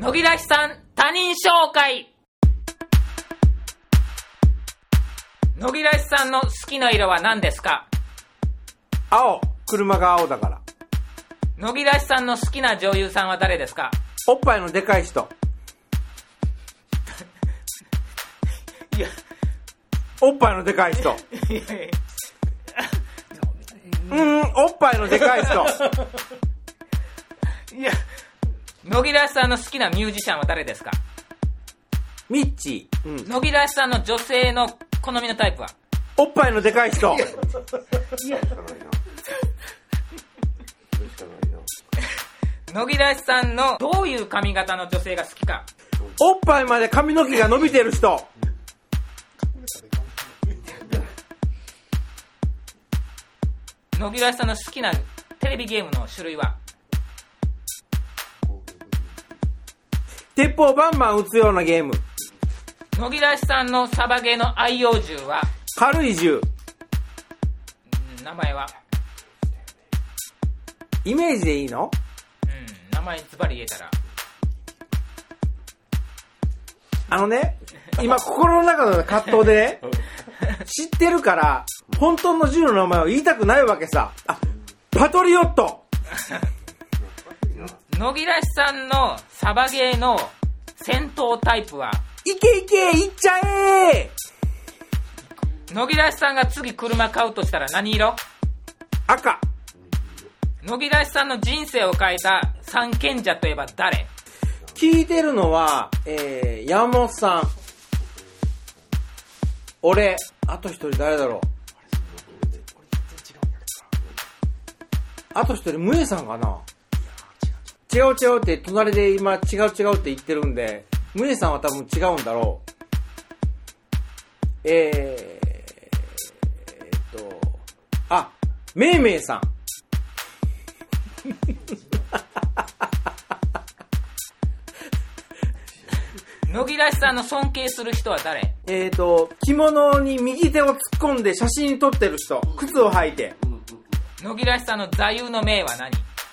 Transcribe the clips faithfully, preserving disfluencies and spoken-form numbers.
野木らしさん他人紹介。野木らしさんの好きな色は何ですか？ 青。車が青だから。 野木らしさんの好きな女優さんは誰ですか？ おっぱいのでかい人。 いや、 おっぱいのでかい人。 いやいやうーん、おっぱいのでかい人。 いや、野木らしさんの好きなミュージシャンは誰ですか？ ミッチー。うん。 野木らしさんの女性の好みのタイプは？ おっぱいのでかい人。 野木らしさんのどういう髪型の女性が好きか？ おっぱいまで髪の毛が伸びてる人。 野木らしさんの好きなテレビゲームの種類は？ 鉄砲バンバン撃つようなゲーム。 野木らしさんのサバゲーの愛用銃は？ 軽い銃。 うん名前は？ イメージでいいの？ うん名前ズバリ言えたら。 あのね、今心の中の葛藤でね、知ってるから本当の銃の名前を言いたくないわけさ。あ、パトリオット。 野木らしさんのサバゲーの戦闘タイプは？ いけいけ、いっちゃえ。 野木らしさんが次車買うとしたら何色？ 赤。 野木らしさんの人生を変えた三賢者といえば誰？ 聞いてるのは、えー、山本さん。俺、あと一人誰だろう。あと一人、ムエさんかな。違う違うって隣で今違う違うって言ってるんで、ムエさんは多分違うんだろう。えー、えー、っと、あ、めいめいさん。 野木らしさんの尊敬する人は誰？ えーと、着物に右手を突っ込んで写真撮ってる人。靴を履いて。 野木らしさんの座右の銘は何？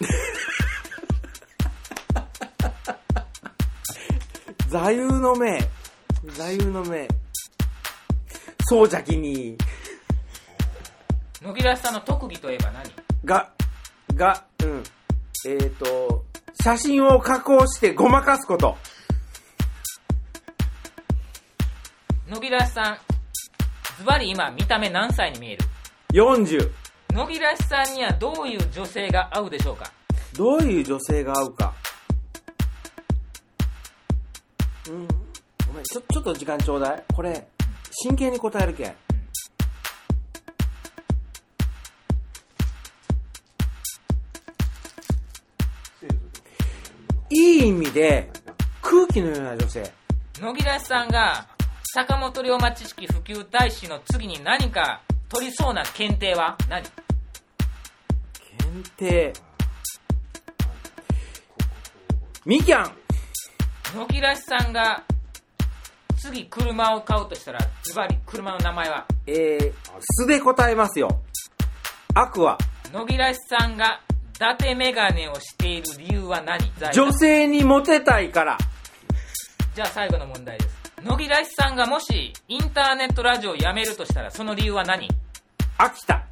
座右の銘。座右の銘。そうじゃきに。 野木らしさんの特技といえば何？ が、が、うん。えーと、写真を加工してごまかすこと。 野木らしさん、ズバリ今見た目何歳に見える？ よんじゅう。 野木らしさんにはどういう女性が合うでしょうか？ どういう女性が合うか。うん。ごめん、ちょ、ちょっと時間ちょうだい。これ、真剣に答えるけん。いい意味で空気のような女性。 野木らしさんが坂本龍馬知識普及大使の次に何か取りそうな検定は何？ 検定。みきゃん。 野木らしさんが次車を買うとしたらズバリ車の名前は？ えー、素で答えますよ。アクア。 野木らしさんが伊達メガネをしている理由は何？ 女性にモテたいから。 じゃあ最後の問題です。野木らしさんがもしインターネットラジオをやめるとしたらその理由は何？ 飽きた。